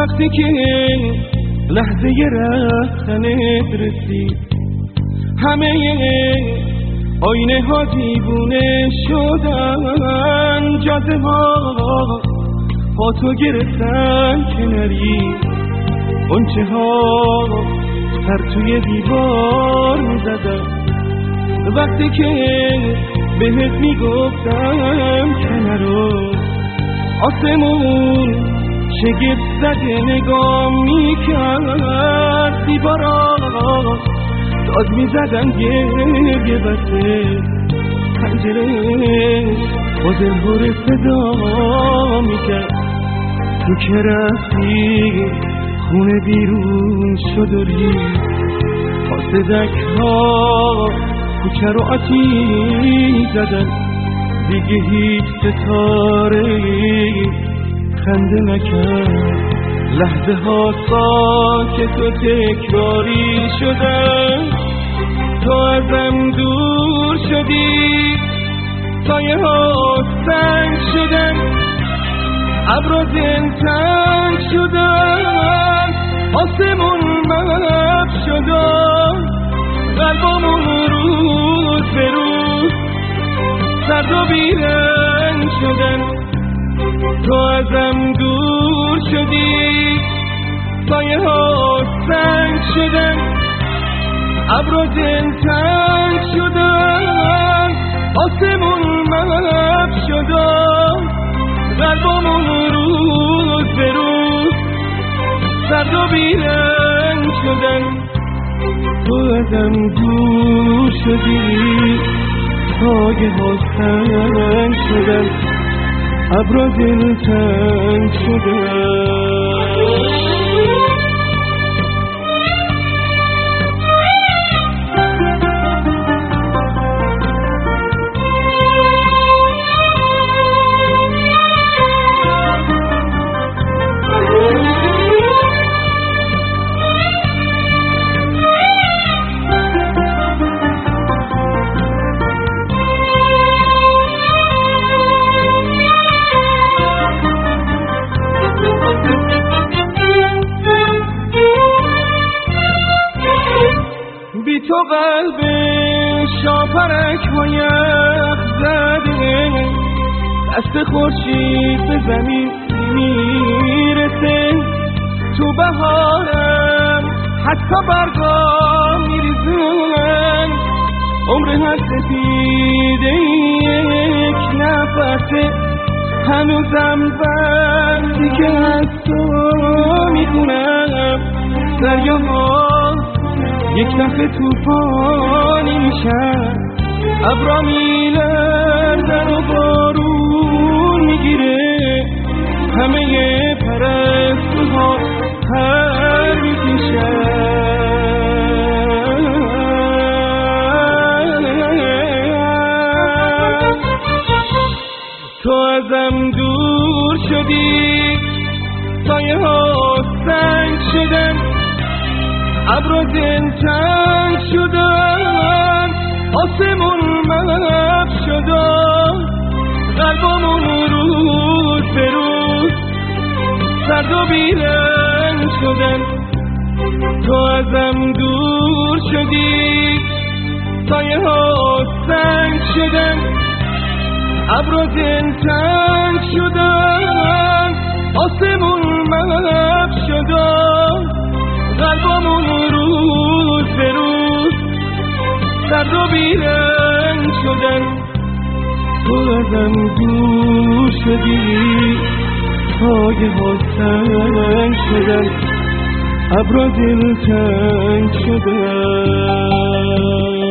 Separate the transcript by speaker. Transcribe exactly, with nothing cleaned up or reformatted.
Speaker 1: وقتی که لحظه رفتنت رسید همه آینه ها دیوونه شدن، جاده ها با تو گرفتن کناری، غنچه ها سر توی دیوار میزدن. وقتی که بهت میگفتم کنارو آسمون شگفت زده نگاه میکرد، دیوارا داد میزدن گریه بسته، پنجره با دلهور صدا میکرد. تو که رفتی خونه بیرون شد و ریخت، پاسدک ها کوچه رو آتیش زدن، دیگه هیچ ستاره خنده نکرد. لحظه ها ساکت و تکراری شدن، تو ازم دور شدی، سایه ها سنگ شدن، ابرا دل تنگ شدن، آسمون مهب شدن، قلبامون روز به روز سرد و بیرنگ شدن. تو ازم دور شدی، سایه ها سنگ شدن، ابرا دل تنگ شدن، آسمون مهب شدن، قلبامون روز به روز سرد و بیرنگ شدن. تو ازم دور شدی، سایه ها سنگ شدن، ابرا دل تنگ شدن. تو قلب شاپرک های یخ زده، دست خورشید به زمین میرسه، تو بهارم حتی برگا میریزن، عمر هر سپیده یک نفسه، هنوزم بندی که از تو میخونم، دریاها یک نخه توفانی میشن، ابرا میلرزن و بارون میگیره، همه پرستوها پر میکشن. تو ازم دور شدی، سایه ها سنگ شدن، ابرا دل تنگ شدن، آسمون مهب شدن، قلبامون روز به روز سرد و بیرنگ شدن. تو ازم دور شدی، سایه ها سنگ شدن، ابرا دل تنگ شدن، آسمون مهب شدن، قلبامون روز به روز سرد و بیرنگ شدن. تو ازم دور شدی، سایه ها سنگ شدن، ابرا دل تنگ شدن.